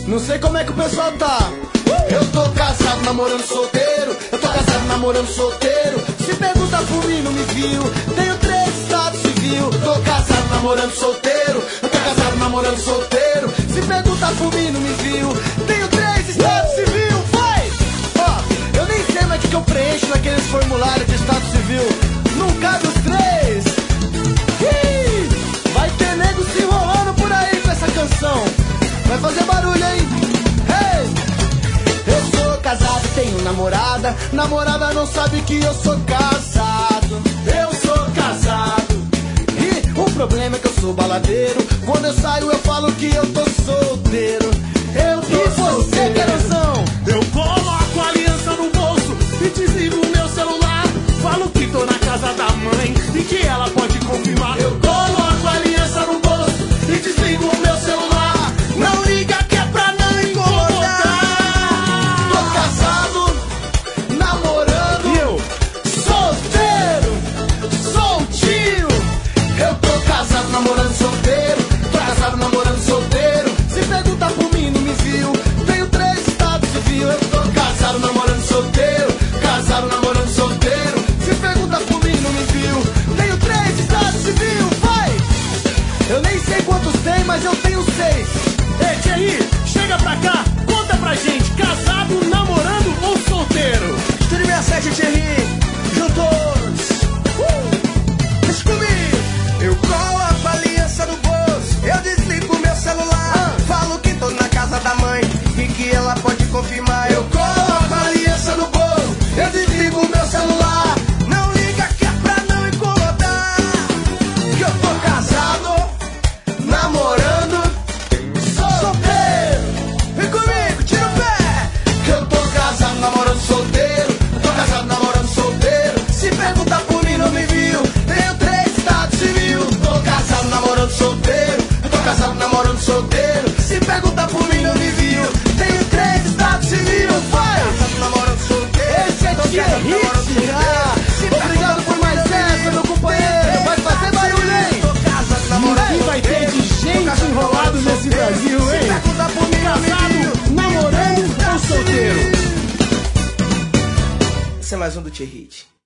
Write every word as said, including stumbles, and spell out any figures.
Não sei como é que o pessoal tá. Eu tô casado, namorando solteiro. Eu tô casado, namorando solteiro. Se pergunta por mim, não me viu. Tenho três estados civil. Tô casado, namorando solteiro. Eu tô casado, namorando solteiro. Se pergunta por mim, não me viu. Tenho três estados civil. Vai! Ó, eu nem sei mais o que eu preencho naqueles formulários de estado civil. Não cabe os três. Ih, vai ter nego se enrolando por aí com essa canção. Vai fazer barulho, hein? Hey! Eu sou casado e tenho namorada. Namorada não sabe que eu sou casado. Eu sou casado. E o problema é que eu sou baladeiro. Quando eu saio eu falo que eu tô solteiro. Eu tô e você, solteiro. Querosão? Eu coloco a aliança no bolso e desligo o meu celular. Falo que tô na casa da mãe e que ela pode confirmar. Eu coloco a aliança no bolso e desligo o meu celular. Não liga que é pra não incomodar. Tô casado, namorando, E eu? solteiro, soltinho. Eu tô casado, namorando, solteiro. Tô casado, namorando, solteiro. Se pergunta por mim, não me viu. Tenho três estados civil. Eu tô casado, namorando, solteiro. Casado, namorando, solteiro. Se pergunta por mim, não me viu. Tenho três estados civil. Vai! Eu nem sei quantos tem, mas eu tenho seis. Ei, Thierry, chega pra cá, conta pra gente, casado, namorando ou solteiro? Estúdio sessenta e sete, Thierry, juntos. Uh! Deixa comigo. Eu coloco a aliança no bolso, eu desligo meu celular. Falo que tô na casa da mãe e que ela pode confirmar. Eu coloco a aliança no bolso, eu desligo meu celular. Não liga que é pra não incomodar. Que eu tô casado, Namorando, solteiro. vem comigo, tira o pé. Que eu tô casado, namorando, solteiro. Eu tô casado, namorando, solteiro. Se pergunta por mim, não me viu. Tenho três estados civil. Tô casado, namorando, solteiro. Eu tô casado, namorando, solteiro. Se pergunta por mim, não me viu. Tenho três estados civil. Vai! Casado, namorando, solteiro. Esse é Tô Tia casado, namorando, Hit. solteiro. Ah, Se obrigado por mais essa, meu companheiro. Vai fazer barulho, hein? Tô casado, namorando, O que vai ter de gente enrolado nesse Brasil, Se hein? pergunta por mim, não me viu. Casado, namorando ou solteiro? Esse é mais um do Thierry.